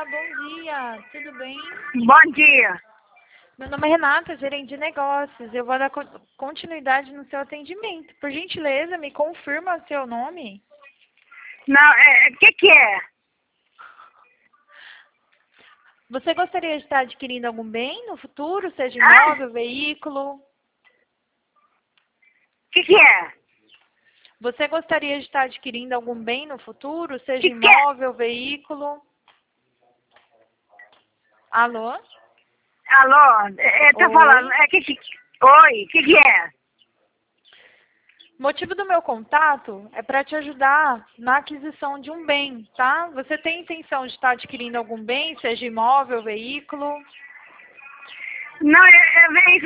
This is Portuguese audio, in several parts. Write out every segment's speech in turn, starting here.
bom dia, tudo bem? Bom dia. Meu nome é Renata, gerente de negócios. Eu vou dar continuidade no seu atendimento. Por gentileza, me confirma o seu nome? Não, que é? Você gostaria de estar adquirindo algum bem no futuro, seja Ah? imóvel, veículo? Que é? Você gostaria de estar adquirindo algum bem no futuro, seja Que é? imóvel, veículo? Alô? Alô, tá falando, Oi? Oi, que é? O motivo do meu contato é para te ajudar na aquisição de um bem, tá? Você tem intenção de estar adquirindo algum bem, seja imóvel, veículo? Não, isso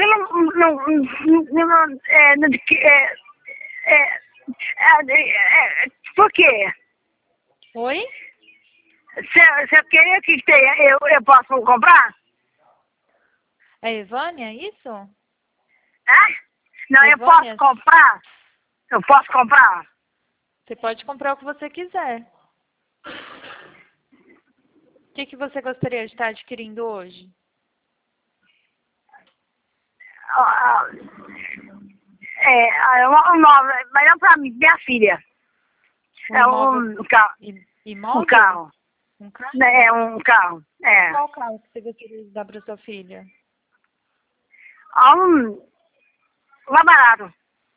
por quê? Oi? Se eu querer que tenha, eu posso comprar? É Evânia, isso? Ah? Não, eu posso Evânia, comprar? Eu posso comprar? você pode comprar o que você quiser. O que você gostaria de estar adquirindo hoje? Ah, um móvel, melhor pra mim, minha filha. Um É imóvel um carro. Um imóvel? carro. Um carro? É um carro. É. Qual carro que você gostaria de dar para sua filha? Mais barato.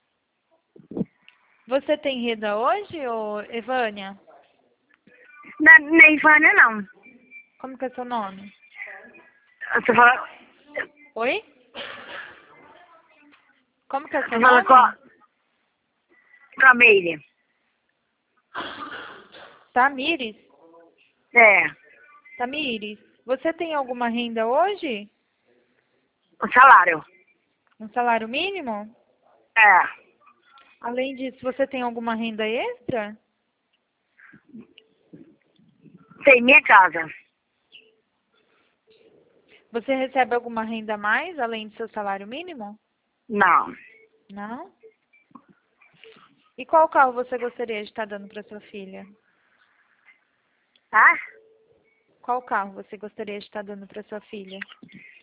Você tem renda hoje, ô Evânia? Nem Vânia, não. Como que é seu nome? Você fala, Oi? Como que é seu você fala nome? com a Meire. Tamires? É. Tamires, você tem alguma renda hoje? O salário. Um salário mínimo? É. Além disso, você tem alguma renda extra? Tem minha casa. Você recebe alguma renda a mais, além do seu salário mínimo? Não. Não? E qual carro você gostaria de estar dando para sua filha? Tá? Qual carro você gostaria de estar dando para sua filha?